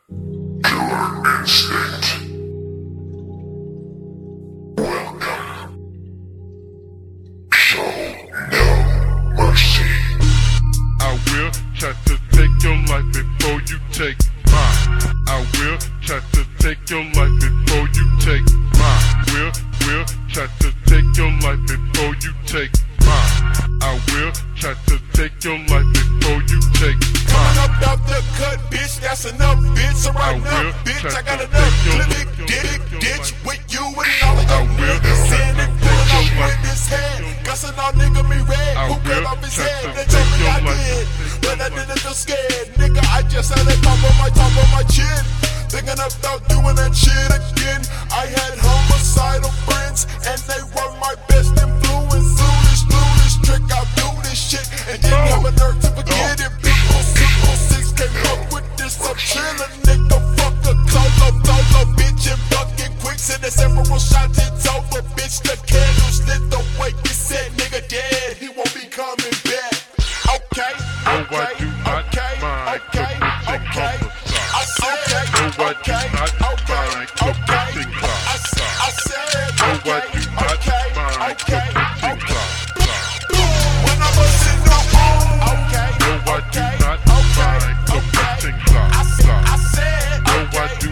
Killer Instinct. Welcome. Show no mercy. I will try to take your life before you take mine. I will try to take your life before you take mine. Will try to take your life before you take mine. I will try to take your life before you take mine. Coming up out the cut, bitch, that's enough, bitch. So right now, bitch, I got enough. Clinic, ditch with you and all of your niggas. Sending, pulling up with this head. Gussing all nigga me red. Who cut off his head? They told me I did, but I didn't feel scared. Nigga, I just had a pop on my chin. Thinking about doing that shit again. I had homicidal friends, and they were my best influence. Blew this trick, I'll do this shit, and didn't have a nerve to forget it. People 6 came up with this, I'm chillin', nigga. Fuck a Colo, bitch, and fucking quick. Send the several shots, it's over, bitch. The candles lit the way you said, nigga dead. He won't be coming back. Okay, okay, okay, okay, okay. I said, okay, okay, okay. I said, okay, okay, okay, okay. When I was in the home, okay, okay, okay, okay. I said, okay, okay,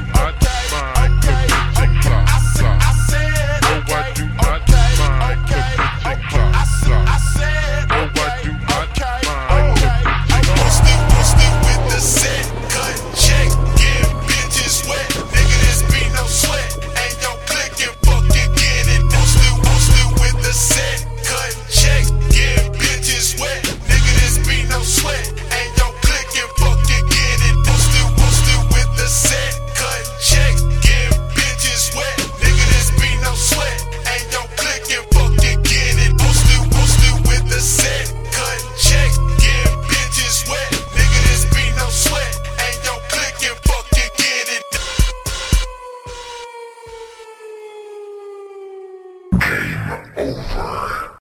okay, okay. I said, okay, okay, okay, okay. I said, okay, okay, okay. We'll stick with the set, cut, check, get bitches wet. Nigga, this be no sweat. Ain't no click and fucking get it. I'm still with the set, cut, check, get bitches wet. Nigga, this be no sweat. Ain't no click and fucking get it. I'm still with the set, cut, check, get bitches wet. Nigga, this be no sweat. Ain't no click and fucking get it. I'm still with the set, cut, check, get bitches wet. Nigga, this be no sweat. Ain't no click and fucking get it. Game over.